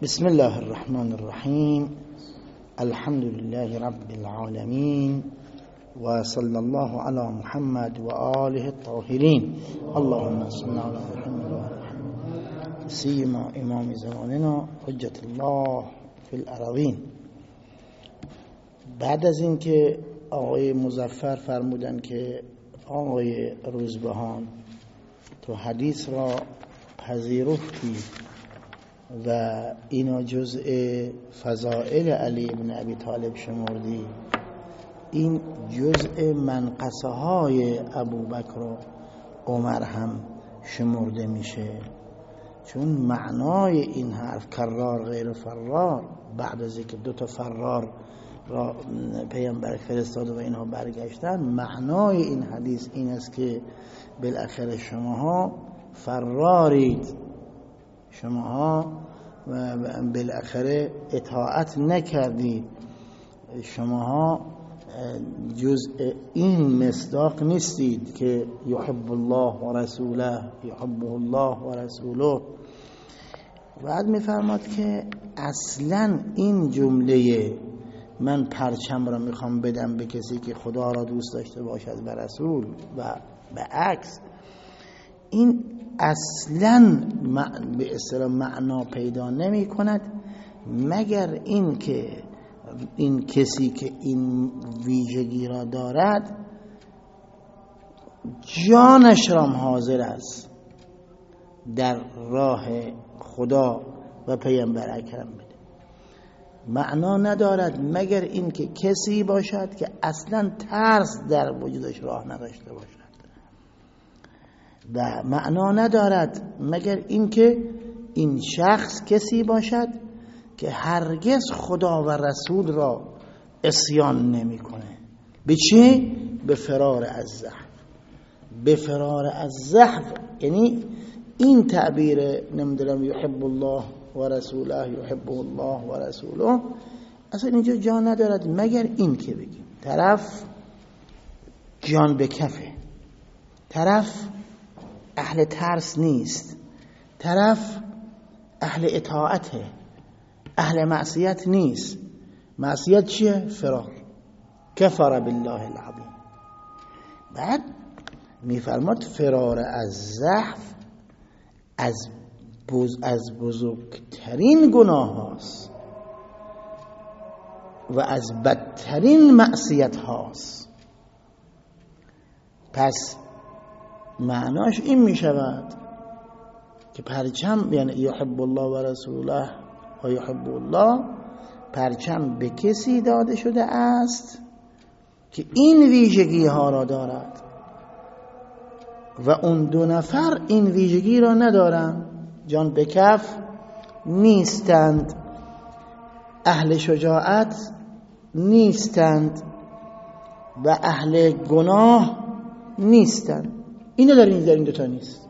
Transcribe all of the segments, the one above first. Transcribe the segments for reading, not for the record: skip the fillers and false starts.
بسم الله الرحمن الرحیم. الحمد لله رب العالمین و صلی الله علی محمد و آله الطاهرین. اللهم صل علی محمد و آل محمد سیما امام زماننا حجت الله فی الارضین. بعد از اینکه آقای مظفر فرمودن که آقای روزبهان تو حدیث را پذیرفتی و اینا جزء فضائل علی بن ابی طالب شمردی، این جزء منقصه های ابوبکر و عمر هم شمرده میشه، چون معنای این حرف کرار غیر فرار، بعد از اینکه دو تا فرار را پیامبر فرستاد و اینها برگشتن، معنای این حدیث این است که بالاخره شماها فرارید، شماها بالاخره اطاعت نکردید، شماها جزء این مصداق نیستید که یحب الله و رسوله، یحبه الله و رسوله. بعد میفرماد که اصلا این جمله من پرچم را میخوام بدم به کسی که خدا را دوست داشته باشد و رسول و به عکس، این اصلا به اصطلاح معنا پیدا نمی کند مگر این که این کسی که این ویژگی را دارد جانش را حاضر است در راه خدا و پیامبر اکرم بده. معنا ندارد مگر این که کسی باشد که اصلا ترس در وجودش راه نداشته باشد، و معنا ندارد مگر اینکه این شخص کسی باشد که هرگز خدا و رسول را عصیان نمیکنه. به چی؟ به فرار از زحف. به فرار از زحف یعنی این تعبیر نمیدونم یحب الله و رسوله، یحبه الله و رسوله، اصلا اینجا جا ندارد مگر این که بگیم طرف جان به کفه، طرف اهل ترس نیست، طرف اهل اطاعته، اهل معصیت نیست. معصیت چیه؟ فرار. کفر بالله العظیم. بعد میفرماد فرار از زحف از بزرگترین گناه هاست و از بدترین معصیت هاست. پس معناش این می شود که پرچم، یعنی یحب الله و رسوله و یحب الله، پرچم به کسی داده شده است که این ویژگی ها را دارد و اون دو نفر این ویژگی را ندارند، جان به کف نیستند، اهل شجاعت نیستند و اهل گناه نیستند. اینو در این دوتا نیست.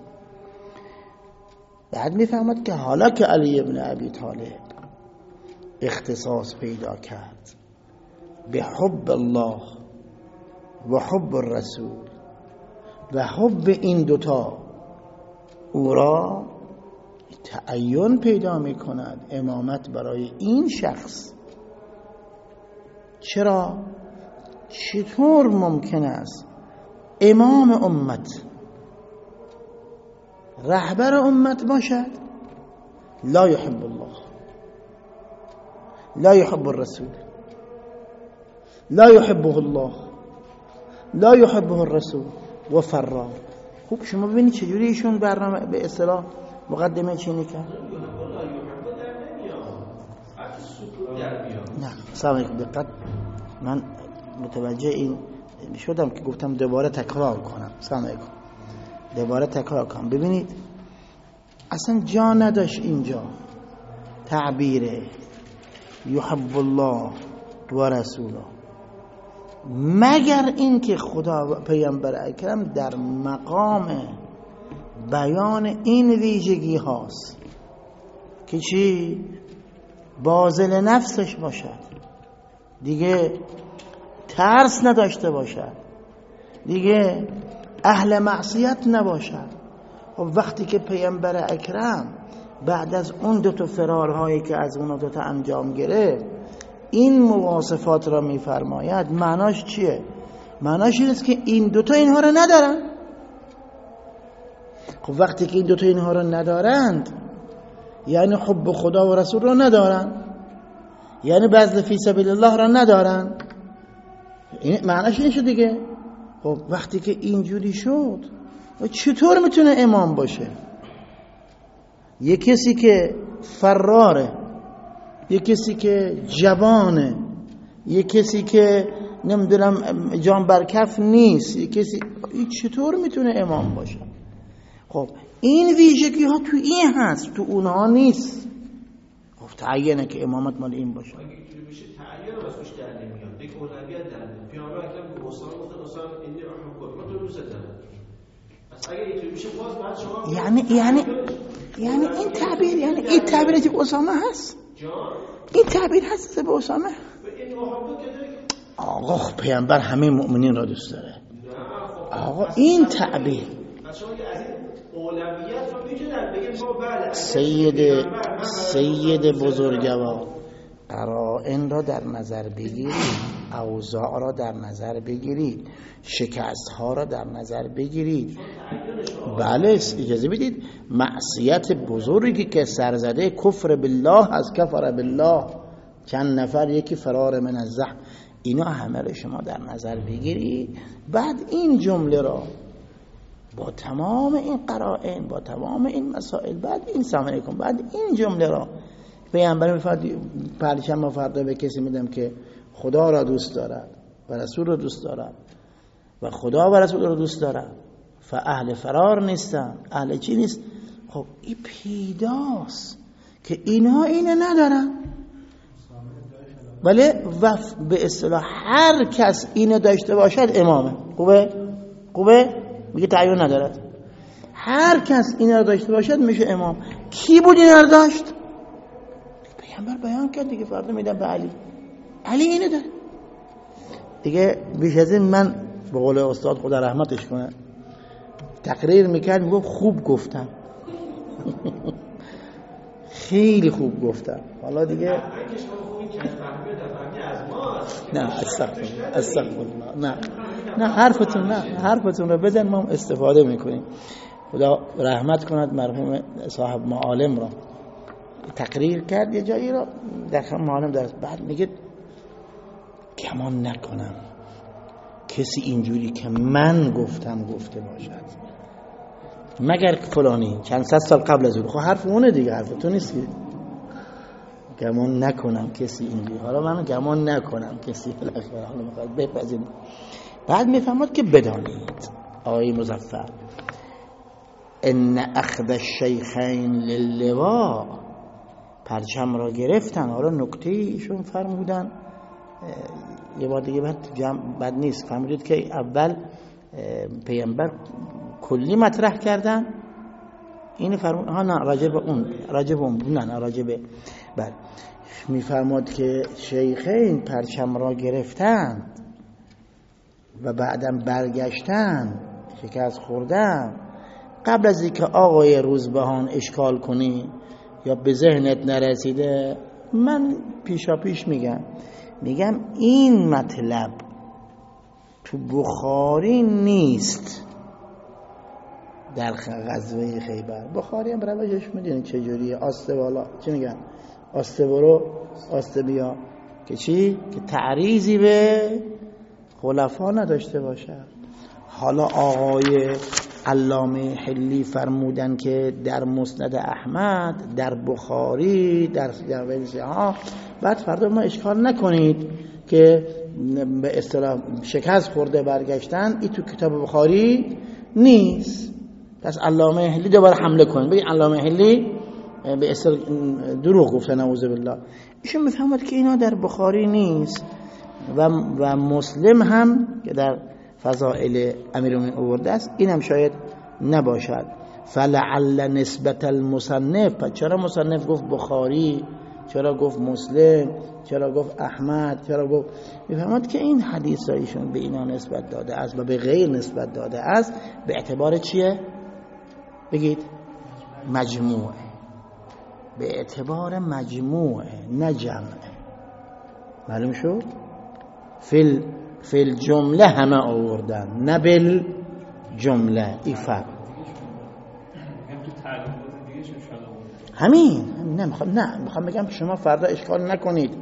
بعد میفهمد که حالا که علی ابن ابی طالب اختصاص پیدا کرد به حب الله و حب الرسول و حب این دوتا، او را تعین پیدا میکند امامت برای این شخص. چرا؟ چطور ممکن است امام امت، رهبر امت باشد لا يحب الله، لا يحب الرسول، لا يحبه الله، لا يحبه الرسول و فرار؟ خوب شما ببینید چجوری ایشون برنامه به اصطلاح مقدمه چینی کرد. نه سلام دقت، من متوجه این شدم که گفتم دوباره تکرار کنم. سلام علیکم. دوباره تکرار کنم. ببینید اصلا جا نداشت اینجا تعبیر یحب الله و رسوله مگر این که خدا و پیامبر اکرم در مقام بیان این ویژگی هاست که چی؟ باذل نفسش باشد، دیگه ترس نداشته باشد، دیگه اهل معصیت نباشد. و وقتی که پیامبر اکرم بعد از اون دو تا فرارهایی که از اون دو تا انجام گرفت این مواصفات را میفرماید، معناش چیه؟ معناش این است که این دو تا اینها را ندارن. خب وقتی که این دو تا اینها را ندارند یعنی حب خدا و رسول را ندارن، یعنی بذل فی سبیل الله را ندارن. این معناش این شد دیگه. خب وقتی که اینجوری شد چطور میتونه امام باشه؟ یه کسی که فراره، یه کسی که جوانه، یه کسی که نمیدونم جان برکف نیست، یه کسی، این چطور میتونه امام باشه؟ خب این ویژگی ها تو این هست، تو اونها نیست. خب تعیینه که امامت مال این باشه. اگه اینجوری بشه تعیین رو ازش در نمیاد، یک اولویت در نمیاد. پیامبر اکرم به اسامه گفت اسامه اینی احبک، من تو دوست دارم. پس اگه اینجوری بشه باز بعد شما یعنی این تعبیر، یعنی این تعبیری که اسامه هست، این تعبیر هست به اسامه. آقا خب پیامبر همه مؤمنین را دوست داره. آقا این تعبیر سید بزرگوار قرائن را در نظر بگیرید، اوضاع را در نظر بگیرید، شکست ها را در نظر بگیرید. بله اجازه بدید، معصیت بزرگی که سرزده کفر بالله از کفر بالله، چند نفر یکی فرار من الزحف، اینا همه را شما در نظر بگیرید. بعد این جمله را با تمام این قرائن، با تمام این مسائل، بعد این سامانه کن، بعد این جمله را پیامبر میفرد پرچم فردا به کسی میدم که خدا را دوست دارد و رسول را دوست دارد و خدا و رسول را دوست دارد، اهل فرار نیستن، اهل چی نیست. خب این پیداست که اینها اینه ندارن. ولی به اصطلاح هر کس اینو داشته باشد امامه. خوبه؟ میگه تعیین ندارد. هر کس اینا رو داشته باشد میشه امام. کی بود اینا رو داشت؟ پیامبر بیان کرد دیگه، فردا میدم به علی اینو داره دیگه. بیش از این من به قول استاد خدا رحمتش کنه تقریر میکرد، میگفت خوب گفتم خیلی خوب گفتم. حالا دیگه نه استغفرالله، نه حرفتون رو بدن، ما استفاده میکنیم. خدا رحمت کند مرحوم صاحب معالم را. تقریر کرد یه جایی را در معالم درست، بعد میگه گمان نکنم کسی اینجوری که من گفتم گفته باشد مگر فلانی چند صد سال قبل از اون. خب حرف اونه دیگه، حرف تو نیست که گمان نکنم کسی اینجوری. حالا من گمان نکنم کسی بالاخره حالا میخواد بپذیریم. بعد میفهمد که بدانید آقای مظفر ان اخذ الشیخین للواء، پرچم را گرفتن. حالا نکته ایشون فرمودن یه بار دیگه بد نیست، فرمودید که اول پیامبر کلی مطرح کردن، این فرمود نه راجب اون نه راجب بعد میفرماد که شیخین پرچم را گرفتن و بعدم برگشتن شکست خوردن. قبل از اینکه آقای روزبهان اشکال کنی یا به ذهنت نرسیده، من پیشا پیش میگم این مطلب تو بخاری نیست. در غزوه خیبر بخاری هم روشش میدونید چجوریه، آسته بالا چی میگن، آسته برو آسته بیا، که چی؟ که تعریضی به خلفا نداشته باشد. حالا آقای علامه حلی فرمودن که در مسند احمد، در بخاری، در ها، بعد فردا ما اشکال نکنید که به اصطلاح شکست خورده برگشتن، این تو کتاب بخاری نیست. پس علامه حلی دوباره حمله کنید بگید علامه حلی به اصطلاح دروغ گفته نعوذ بالله. ایشون میفهمد که اینا در بخاری نیست و مسلم هم که در فضائل امیرالمومنین آورده است، اینم شاید نباشد. فلعل نسبت المصنف، چرا مصنف گفت بخاری، چرا گفت مسلم، چرا گفت احمد، چرا گفت، میفهمد که این حدیث را ایشون به اینا نسبت داده است و به غیر نسبت داده است به اعتبار چیه؟ بگید مجموعه. به اعتبار مجموعه نه جمعه. معلوم شد؟ فی الجمله همه آوردن نه بالجمله. این فرق همین. نه میخوام بگم شما فردا اشکال نکنید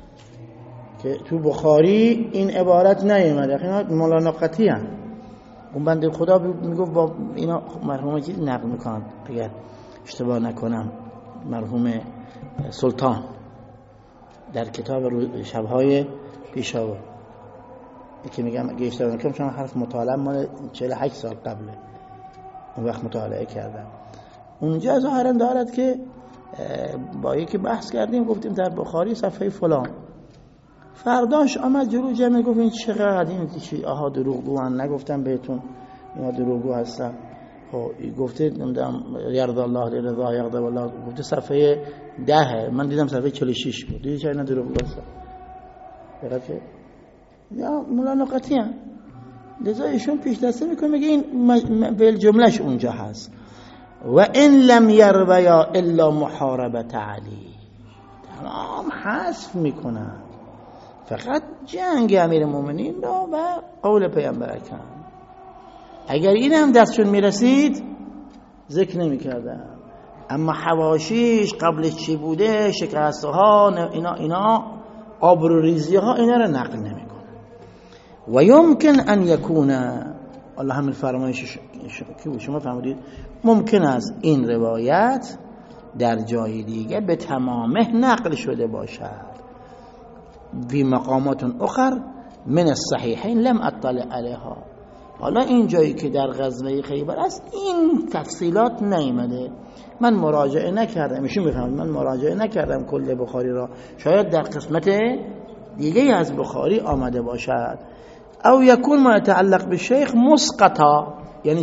که تو بخاری این عبارت نیامده، اینا ملانقتی هم. اون بنده خدا میگفت با اینا مرحوم چیز نقل میکنن اگر اشتباه نکنم، مرحوم سلطان در کتاب شبهای پیشاور که میگم اگه اشتباه نکنم چون حرف مطالعه مال 48 سال قبله، اون وقت مطالعه کردم. اونجا ظاهرا دارد که با یکی بحث کردیم، گفتیم در بخاری صفحه فلان، فرداش آمد جلو جمع گفت این چقدر این چی؟ آها دروغگوان، نگفتم بهتون اینا دروغگو هستن. گفته نمیدونم یرضی الله لرضا یغضب الله، گفته صفحه 10، من دیدم صفحه 46 بود. دیدی چرا اینا دروغگو هستن؟ درسته؟ یا ملانقتی هم. لذا ایشون پیش دسته میکنه میگه این به جملهش اونجا هست. و ان لم یرویا الا محاربه علی، تمام حذف میکنن، فقط جنگ امیرالمومنین را و قول پیامبر اکرم. اگر این هم دستشون میرسید ذکر نمیکردن، اما حواشیش قبلش چی بوده، شکسته ها، اینا آبروریزی ها، اینا را نقل نمیکنن. و یمکن ان یکون، الله همین فرمایش شما فهمیدید، ممکن است این روایت در جای دیگه به تمامه نقل شده باشد، فی مقامات اخر من الصحیحین لم اطلع علیها. حالا این جایی که در غزوه خیبر است این تفصیلات نیامده، من مراجعه نکردم، ایشون بفهمید من مراجعه نکردم کل بخاری را، شاید در قسمت دیگه از بخاری آمده باشد. او یکون ما يتعلق بالشیخ مسقطا، یعنی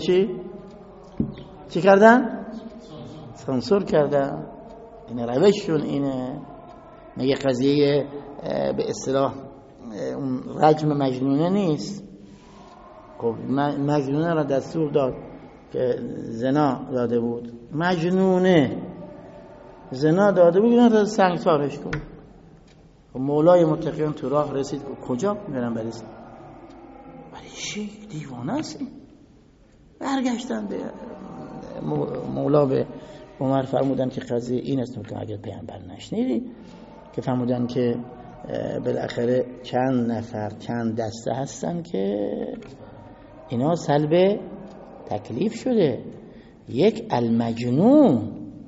چی کردن؟ سانسور کردن. این روششون اینه. مگه قضیه به اصطلاح اون رجم مجنونه نیست؟ خب مجنونه را دستور داد که زنا داده بود، مجنونه زنا داده بود، اینا را سنگسارش کن. مولای متقیان تو راه رسید کجا میرن بریسن؟ ولی چی دیوانه است این؟ برگشتن به مولا به عمر فرمودن که قضیه این است که اگر پیامبر نشنیدی، که فرمودن که بالاخره چند نفر چند دسته هستن که اینا سلب تکلیف شده. یک المجنون،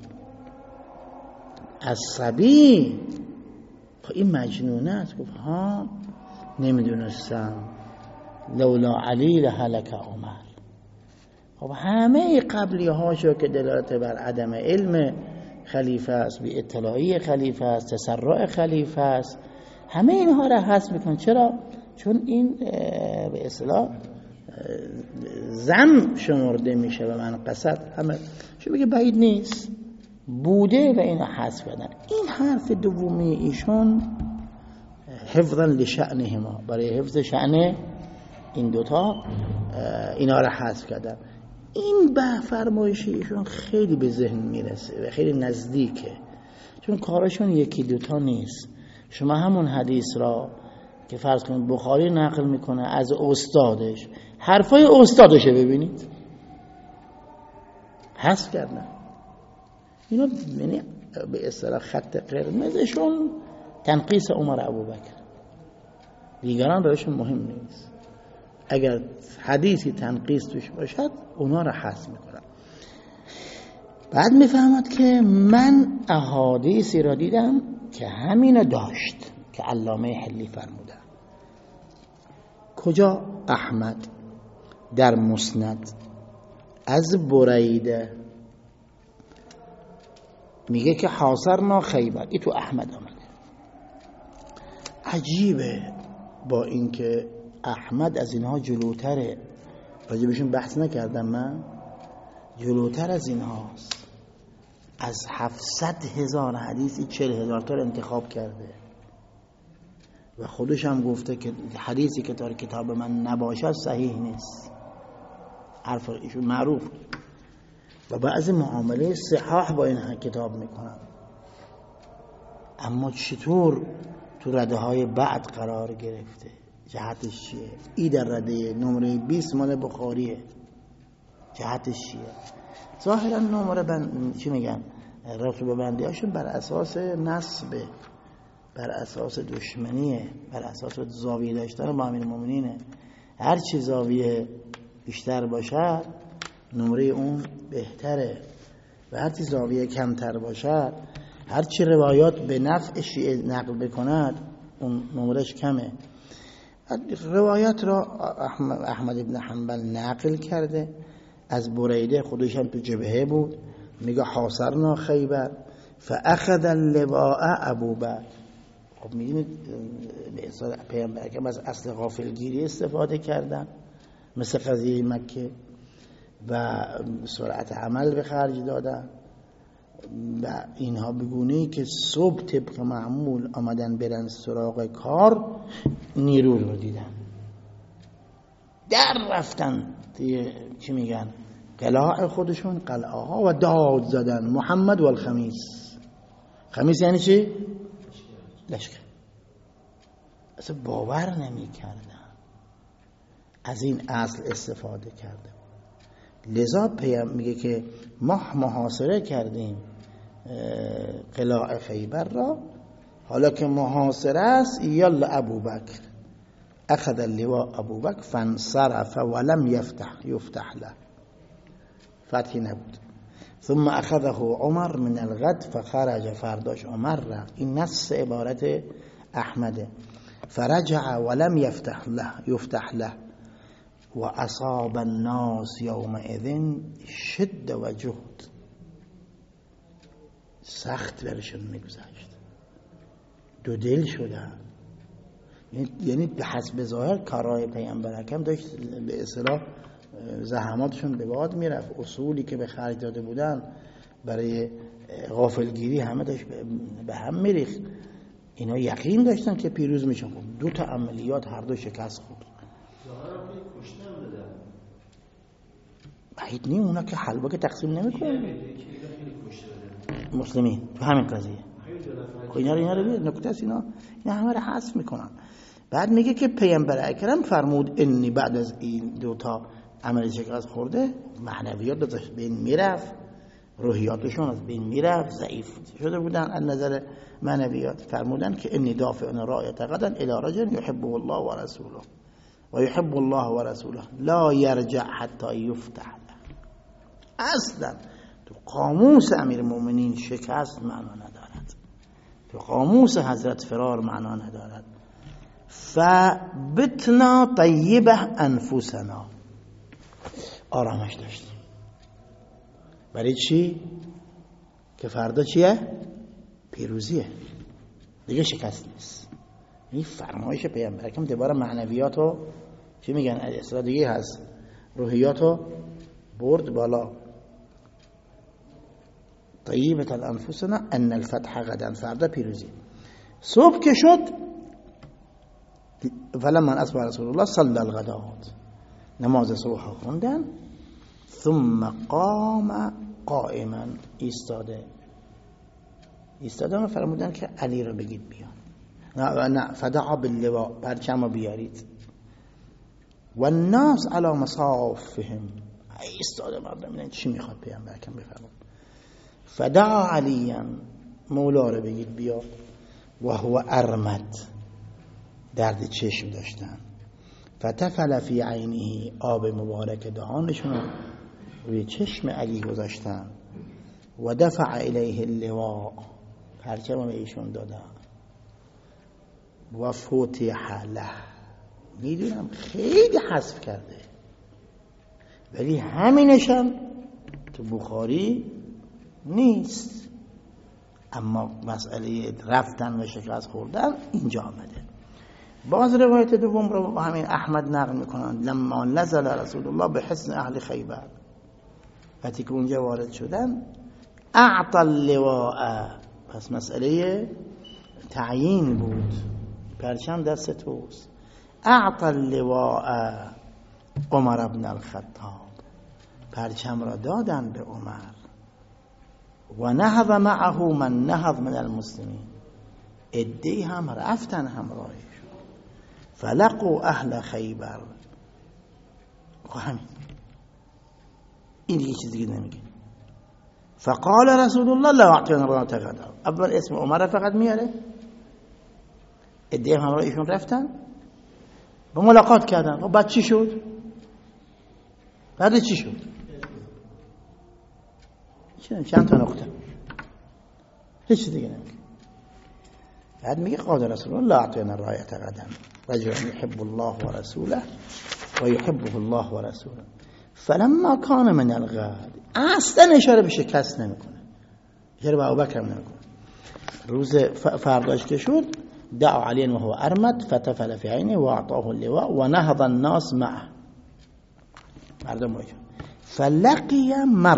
الصبی، این مجنونه است. گفت ها نمیدونستم، لولا علی لهلک عمر. خب همه قبلی هاشو که دلالت بر عدم علم خلیفه است، بی اطلاعی خلیفه است، تسرع خلیفه است، همه اینها را حذف میکنن. چرا؟ چون این به اصطلاح ذم شمرده میشه و من قصد همه شو بگه بعید نیست بوده و اینا حذف کردن. این حرف دومی ایشون حفظا لشأنهما، برای حفظ شأن این دوتا اینا را حذف کردن. این به فرمایش ایشون خیلی به ذهن میرسه و خیلی نزدیکه، چون کارشون یکی دوتا نیست. شما همون حدیث را که فرض کنید بخاری نقل میکنه از استادش، حرفای استادشه ببینید حذف کردن. اینا یعنی به اصطلاح خط قرمزشون تنقیص عمر ابوبکر، دیگران برایشون مهم نیست. اگر حدیثی تنقیص توش باشد اونا را حذف میکنن. بعد میفهمد که من احادیثی را دیدم که همینو داشت که علامه حلی فرمودن. کجا؟ احمد در مسند از بریده میگه که حاصرنا خیبر، این تو احمد آمده. عجیبه با اینکه احمد از اینها جلوتره، راجبشون بحث نکردم من، جلوتر از اینهاست. از 700,000 حدیثی 40,000 تا انتخاب کرده و خودش هم گفته که حدیثی که در کتاب من نباشد صحیح نیست. حرف ایشون معروف و بعضی معامله صحاح با این کتاب میکنن. اما چطور تو رده های بعد قرار گرفته؟ جهتش چیه؟ ای در رده نمره 20 مال بخاریه، جهتش چیه؟ ظاهرا نمره چی میگن، رتبه بندی هاشون بر اساس نسبه، بر اساس دشمنیه، بر اساس زاویه داشتن با امیرالمومنینه. هر چی زاویه بیشتر باشه نمره اون بهتره و هر چی زاویه کمتر باشه، هر چی روایات به نفع شیعه نقل بکند اون نمرش کمه. روایات را احمد ابن حنبل نقل کرده از بریده، خودش هم تو جبهه بود، میگه حاصرنا خیبر فاخذ اللواء ابوبکر. خب میدونید پیامبر اکرم از اصل غافلگیری استفاده کردن مثل قضیه مکه و سرعت عمل به خرج دادن و اینها بگونه‌ای که صبح طبق معمول آمدن برن سراغ کار، نیرو رو دیدن در رفتن چی میگن قلاع خودشون، قلعه ها، و داد زدن محمد و الخمیس. خمیس یعنی چی؟ لشکر. اصلا باور نمی کردن از این اصل استفاده کرده. لذا میگه که ما محاصره کردیم قلاع خیبر را، حالا که محاصره است یلا ابوبکر اخذ اللواء ابوبکر فانصرف ولم یفتح له، فتحی نبود. ثم اخذه عمر من الغد فخرج، فرداش عمر رفت. این نص عبارت احمده. فرجع ولم یفتح له و اصاب الناس یومئذ شد و جهد. سخت برشون میگذشت، دو دل شدن. یعنی به حسب ظاهر کارهای پیامبر اکرم داشت به اصطلاح زحماتشون به باد میرفت، اصولی که به خرج داده بودن برای غافلگیری همه داشت به هم میریخت. اینا یقین داشتن که پیروز میشن. دو تا عملیات هر دو شکست خورد. بعید نیم اونا که حلوا که تقسیم نمیکنن مسلمین تو همین قضیه. اینا رو ببین، نکته است، اینا همه رو حذف میکنن. بعد میگه که پیامبر اکرم فرمود انی بعد از این دو تا عمل شکست خورده معنویات داشت بین میرفت، روحیاتشون از بین میرفت، ضعیف شده بودن از نظر معنویات. فرمودن که انی دافع رایت غدا الی رجل یحبه الله و رسوله و یحب الله و رسوله لا یرجع حتی یفتح له. اصلا تو قاموس امیرالمومنین شکست معنا ندارد، تو قاموس حضرت فرار معنا ندارد. فبتنا طیبه انفسنا، آرامش داشتیم. برای چی؟ که فردا چیه؟ پیروزیه دیگه، شکست نیست. این فرمایش پیامبر اکرم دوباره معنویاتو چی میگن اصلا دیگه هست، روحیاتو برد بالا. طیبه انفسنا ان الفتح غدا، فردا پیروزی. صبح که شد فلما اصبح رسول الله صلی الغدات، نماز صبح خوندن. ثم قام قائما، ایستادن و فرمودن که علی رو بگید بیان. نه فدعا باللواء، پرچم رو بیارید. و الناس علی مصافهم، ایستاده مردم ببینن چی میخواد پیامبر اکرم بفرمود. فدعا علیا، مولا رو بگید بیاد. و هو ارمد، درد چشم داشتن. فتفل فی عینه، آب مبارک دهانشون روی چشم علی گذاشتن. و دفع الیه اللواء، پرچم به ایشون دادن. و فتح له، میدونم خیلی حذف کرده ولی همینشم تو بخاری نیست، اما مسئله رفتن و شکست خوردن اینجا آمده. باز روایت دوم رو با همین احمد نقل میکنن. لما نزل رسول الله به حصن اهل خیبر، وقتی که اونجا وارد شدن اعطى اللواء، پس مسئله تعیین بود، پرچم دست توست. اعطى اللواء عمر بن الخطاب، پرچم را دادن به عمر. و نهض معه من نهض من المسلمین، عده‌ای هم رفتن همراهش، فلقوا اهل خیبر. همین، این دیگه چیز دیگه نمیگه. فقال رسول الله لا اعطينا الرايه غدا. اول اسم عمر فقط میاره، عده همراه ایشون رفتن با ملاقات کردن. و بعد چی شد؟ بعد چی شد؟ چند تا نقطه، هیچ دیگه نمیگه. بعد میگه قال رسول الله لا اعطينا الرايه غدا رجل يحب الله ورسوله ويحبه الله ورسوله فلما كان من الغد. اصلا اشاره به شکست نمیکنه، اشاره به ابوبکر نمیکنه. روز فرداش که شد دعا علی وهو ارمد فتفل في عينه واعطاه اللواء ونهض الناس معه. مردم باید فلقی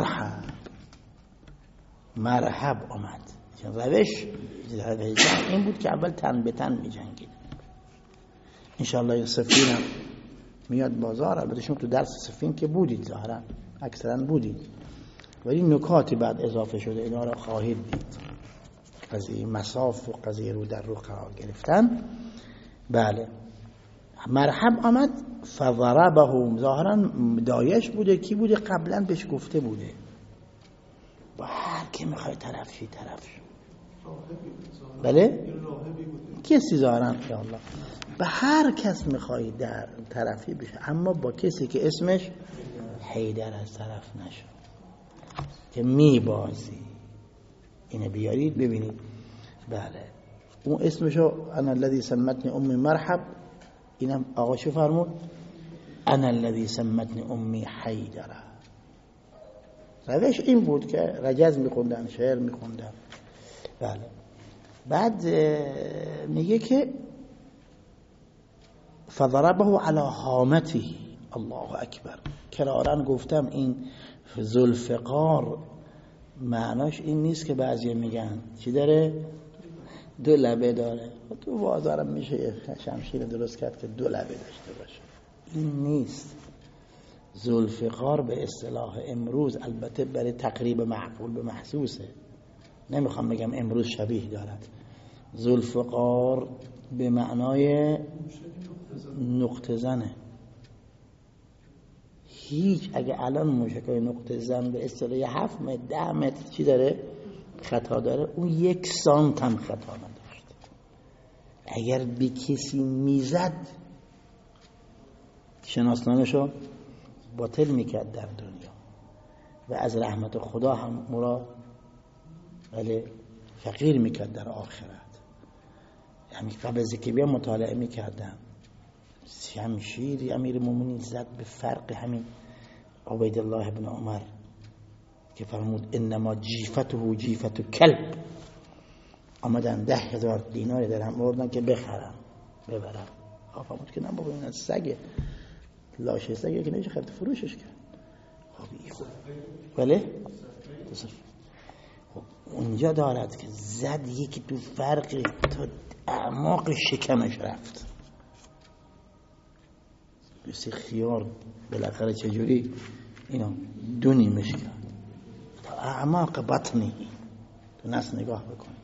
مرحب آمد. روش این بود که اول تن به تن می جنگید. انشاءالله صفین هم میاد بازار. البته شما تو درس صفین که بودید، ظاهرا اکثرا بودید، ولی نکاتی بعد اضافه شده اینا را خواهید دید. قضیه مصاف و قضیه رو در رو قرار گرفتن. بله، مرحب آمد. فضربه، ظاهرا دایش بوده. کی بوده؟ قبلا بهش گفته بوده با هر کی میخوای طرف شی طرف شو. بله کسی ظاهرا الله به هر کس میخوای در طرفی بشه، اما با کسی که اسمش حیدر از طرف نشو که میبازی. اینه بیارید ببینید. بله، اون اسمشو انا الذي سمتني امي مرحب. اینم آقا شو فرمود؟ انا الذي سمتني امي حیدر. روش این بود که رجز میخوندن، شعر میخوندن. بله، بعد میگه که فضربه على حامته. الله اکبر. کرارن گفتم این ذوالفقار معناش این نیست که بعضی میگن چی داره؟ دو لبه داره. تو بازارم میشه شمشیر درست کرد که دو لبه داشته باشه. این نیست. ذوالفقار به اصطلاح امروز، البته برای تقریب معقول به محسوسه، نمیخوام بگم امروز شبیه دارد. ذوالفقار به معنای نقطه زنه. هیچ اگه الان موشکای نقطه زن به اصطلاح 7 متر 10 متر چی داره؟ خطا داره، اون 1 سانت هم خطا نداشت. اگر به کسی میزد شناسنامشو باطل میکرد در دنیا و از رحمت خدا هم مرا فقیر میکرد در آخرت. یعنی قبل از که بیام مطالعه میکردم، شمشیر امیر مومنین زد به فرق همین عبیدالله ابن عمر که فرمود انما جیفته جیفت کلب. آمدن 10,000 دینار درهم آوردن که ببرم. فرمود که نه بابا این از سگه، لاشه سگه که نمیشه خرید فروشش کرد. خب بله خب اونجا دارد که زد یکی تو فرق تا اعماق شکمش رفت. بسی خیار بالاخره چجوری اینو دونیمش کرد تا اعماق بطنی. تو نس نگاه بکنید.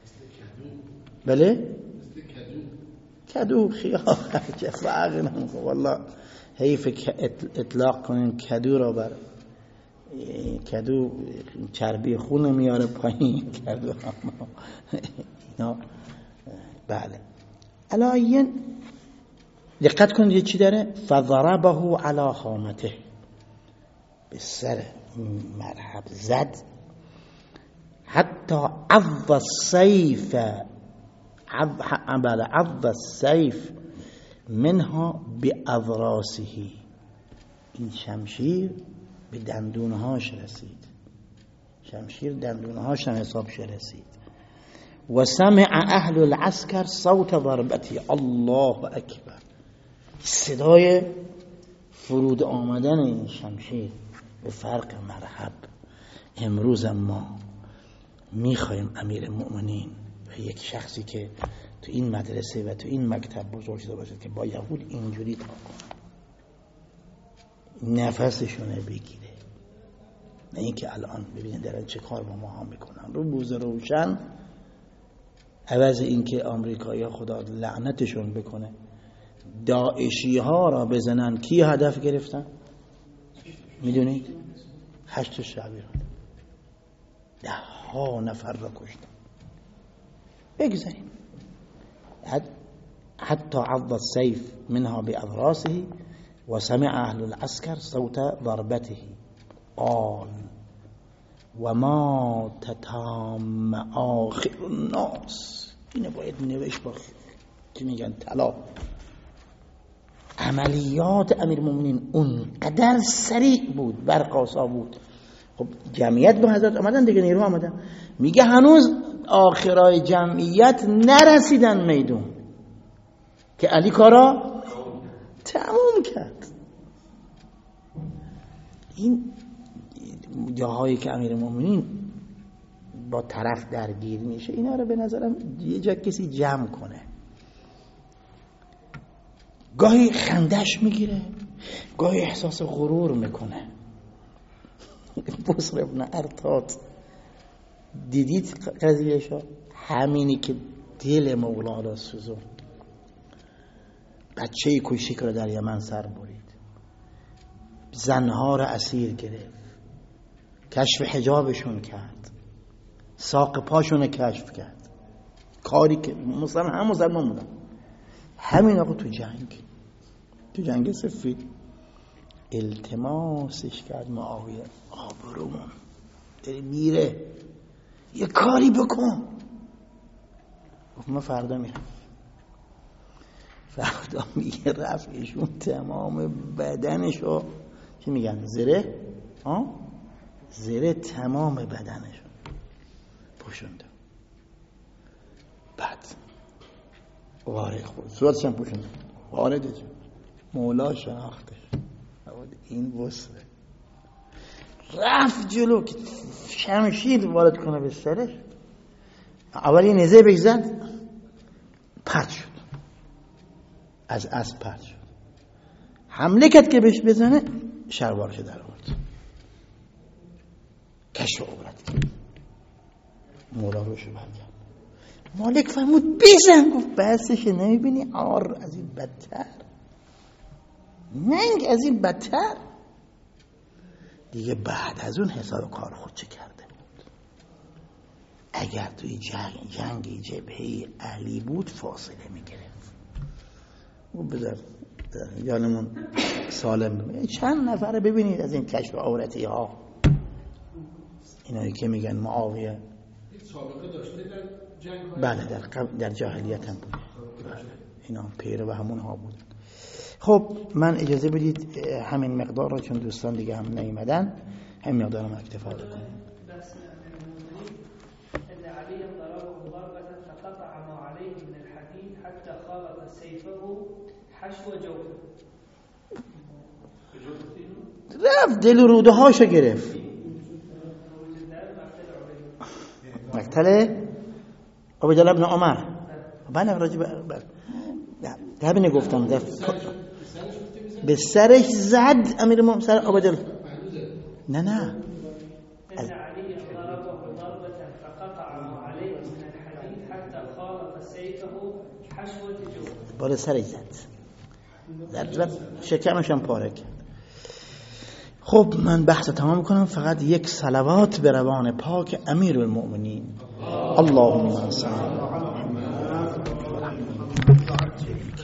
بله کدو خیار چه فرقی نمیکنه. والله حیف که اطلاق کنین کدو را بر کدو چربی خون میاره پایین کدو اینا. بله الان دقت کنید چی داره؟ فضربه علی حامته، به سر مرحب زد. حتی عض السیف، عض السیف منها باضراسه. این شمشیر به دندونهاش رسید. شمشیر دندونهاش هم حسابش رسید. و سمع اهل العسکر صوت ضربتی. الله اکبر. صدای فرود آمدن این شمشیر به فرق مرحب. امروز ما میخوایم امیر المؤمنین و یک شخصی که تو این مدرسه و تو این مکتب بزرگ شده باشد که با یهود اینجوری تا کنه، نفسشونه بگیره. نه اینکه الان ببینید دارن چه کار با ما ها میکنن. رو بوز روشن عوض اینکه آمریکایی‌ها خدا لعنتشون بکنه داعشی ها را بزنن، کی هدف گرفتن؟ میدونید؟ 8 شعبی را 10 نفر را کشتن. بگذاریم حتی عض السيف منها بأضراسه وسمع أهل العسكر صوت ضربته قال وما تتام آخر الناس. اینه باید نوشت باشه که میگن طلا. عملیات امیرالمومنین اونقدر سریع بود، برقاسا بود. خب جمعیت به حضرت آمدن دیگه، نیرو آمدن. میگه هنوز آخرای جمعیت نرسیدن میدون که علی کارا تموم کرد. این جاهایی که امیرالمومنین با طرف درگیر میشه، اینا رو به نظرم یه جا کسی جمع کنه. گاهی خندش میگیره، گاهی احساس غرور میکنه. بصر ابن ارتاد دیدید قضیهشو؟ همینی که دل مولا را سوزوند. بچه کوچیک رو در یمن سر برید، زنها رو اسیر گرفت، کشف حجابشون کرد، ساق پاشون رو کشف کرد. کاری که هم مسلمان بودن. همین آقا تو جنگ سفید التماسش کرد معاویه، آبرومون داری میره، یه کاری بکن. گفت من فردا میرم. فردا میگه رفت ایشون تمام بدنشو چی میگن زره زره تمام بدنشو پوشونده. بعد وارد خود صورتش هم پوشونده، وارد مولا شناختش. این وصله رفت جلو که شمشیر وارد کنه به سرش. اولی نزه بگزد، پرد شد، از اسب پرد شد. حمله کرد که بهش بزنه، شلوارش در آورد، کشف عورت کرد. مولا روشو برگرد. مالک فرمود بزن. گفت بسشه، نمیبینی عار از این بدتر، ننگ از این بدتر. دیگه بعد از اون حساب کار خود چه کرده بود. اگر توی جنگ جبهه علی بود فاصله میگرفت. بذار جانمون سالم بمونه. چند نفره ببینید از این کشف عورتی ها، اینایی که میگن معاویه سابقه داشته در جنگ. بله در جاهلیت هم بود. اینا پیرو همون ها بود. خب من اجازه بدید همین مقدار رو، چون دوستان دیگه هم نیومدن، همین مقدار رو اکتفا کنیم. رفت دل روده هاشو گرفت. مقتل عبیدالله ابن عمر. من راجع به همین گفتم به سرش زد امیر مومنین سر عبیدالله. نه بالا سرش زد، شکمش هم پاره کرد. خب من بحث تمام کنم. فقط یک صلوات به روان پاک امیرالمؤمنین. اللهم صل